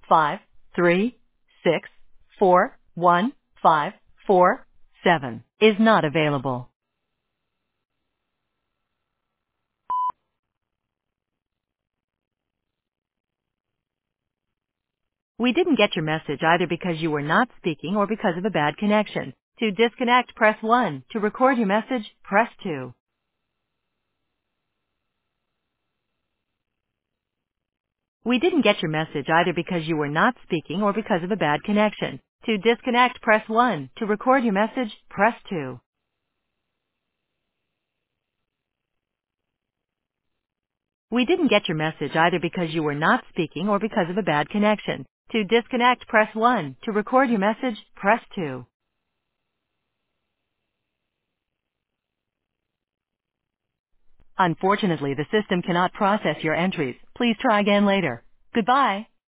5364154 is not available. We didn't get your message either because you were not speaking or because of a bad connection. To disconnect, press 1. To record your message, press 2. We didn't get your message either because you were not speaking or because of a bad connection. To disconnect, press 1. To record your message, press 2. We didn't get your message either because you were not speaking or because of a bad connection. To disconnect, press 1. To record your message, press 2. Unfortunately, the system cannot process your entries. Please try again later. Goodbye.